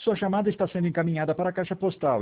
Sua chamada está sendo encaminhada para a caixa postal.